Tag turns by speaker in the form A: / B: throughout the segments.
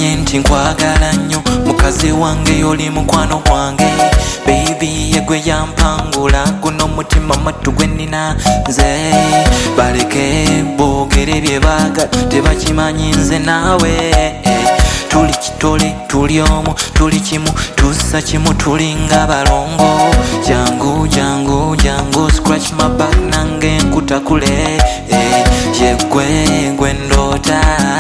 A: kimanye nti nkwagala nnyo mukazi wange yoli mukwano gwange baby yegwe yampangula guno mutima mattu gwe nina nze baleke boogere bye baagala tebakimanyi nze naawe tuli kitole tuli omu tuli kimu tussa kimu tulinga balongo jangu jangu jangu scratch my back nange nkutakule yegwe gwe ndoota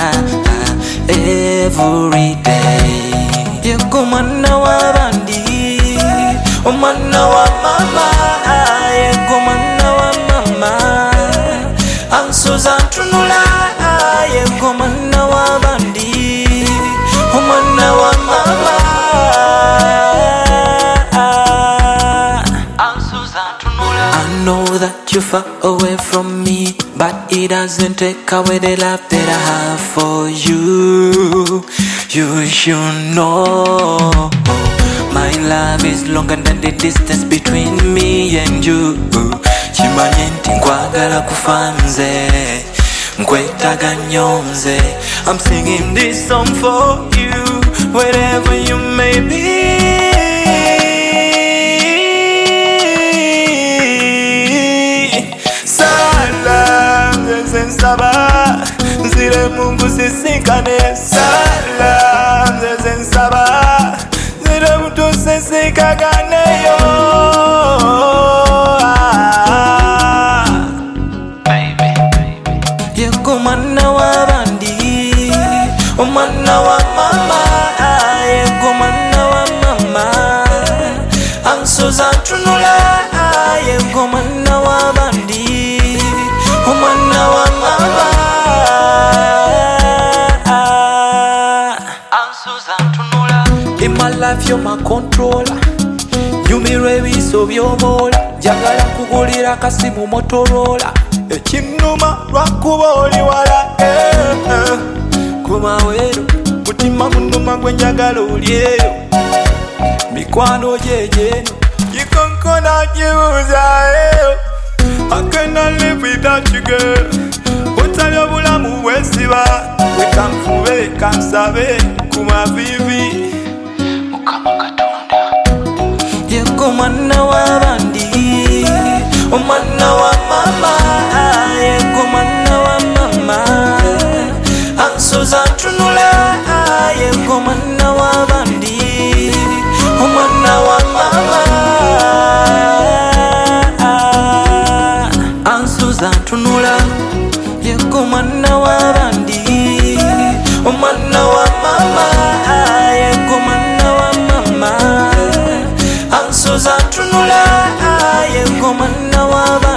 A: every day yegwe mwana w'abandi omwana wa mama yegwe mwana wa mama ansuza ntunula yegwe mwana w'abandi omwana wa mama ansuza ntunula. I know that you're far away from me, but it doesn't take away the love that I have for you. You should know my love is longer than the distance between me and you. Kimanye nti nkwagala kufa nze nkwetaga nnyo nze. I'm singing this song for you wherever you may be. Nsaba nzire Mungu sisikane sala nze nsaba nzire mtu sisikaganeyo baby yego mwana w'abandi omwana wa mama yego mwana wa mama ansuza ntunula yego mwana w'abandi omwana wa mama ansuza ntunula. In my life you're my controller, nyumirwa ebiso by'obola njagala kugulira kasimu Motorola ekinnuma lwakuba oli wala kumawero mutima munuma gwe njagala oli eyo mikwano gyegyeno yikonkona gibuzaeyo. I cannot live without you, girl. Utali obulamu bwesiba wekanfube kansabe kumavivi mukama katonda yego mwana w'abandi omwana wa mama yego mwana wa mama ansuza ntunula yego mwana w'abandi omwana wa mama ntunula yego mwana w'abandi omwana wa mama yego mwana wa mama ansuza ntunula yego mwana w'abandi.